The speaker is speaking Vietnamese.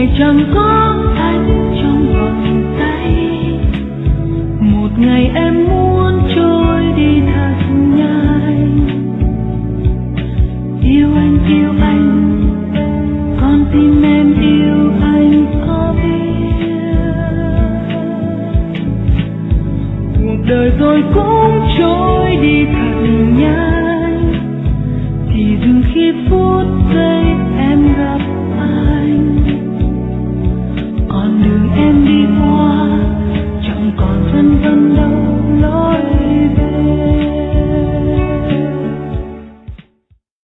để chẳng có anh trong vòng tay. Một ngày em muốn trôi đi thật nhanh. Yêu anh, con tim em yêu anh có biết. Cuộc đời rồi cũng trôi đi thật nhanh, thì dừng khi phút giây